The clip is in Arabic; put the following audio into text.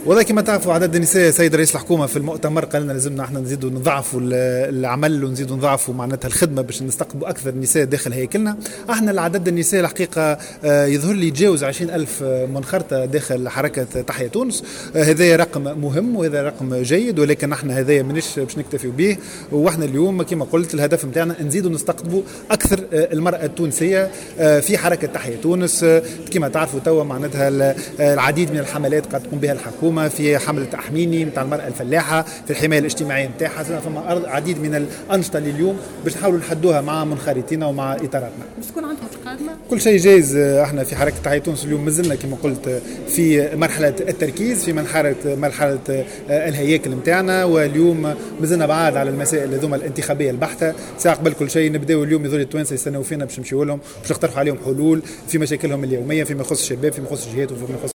والله كما تعرفوا عدد النساء سيد رئيس الحكومة في المؤتمر قال لنا لازمنا احنا نزيدوا نضعفوا العمل ونزيدوا نضعفوا معناتها الخدمة باش نستقطبوا أكثر نساء داخل هيكلنا. احنا العدد النساء الحقيقة يظهر لي يتجاوز 20,000 منخرطة داخل حركة تحيا تونس. هذا رقم مهم وهذا رقم جيد، ولكن احنا هذا مانيش باش نكتفي به. واحنا اليوم كما قلت الهدف نتاعنا نزيدوا نستقطبوا أكثر المرأة التونسية في حركة تحيا تونس. كما تعرفوا توا معناتها العديد من الحملات قد تقوم بها الحكومة، في حملة أحميني نتاع المرأة الفلاحة، في الحماية الاجتماعية نتاعها. فما عديد من الأنشطة اليوم باش نحاولوا نحدوها مع منخرطينا ومع إطاراتنا. باش تكون عندكم قادمة؟ كل شيء جايز. احنا في حركة تحيا تونس اليوم مازلنا كما قلت في مرحلة التركيز، في مرحلة الهياكل نتاعنا، واليوم مازلنا بعاد على المسائل هذوما الانتخابية البحتة. ساعة قبل كل شيء نبداو اليوم يظهر التوانسة يستناو فينا باش نمشيو لهم باش نقترحوا عليهم حلول في مشاكلهم اليومية، فيما يخص الشباب، فيما يخص الجهات، وفيما يخص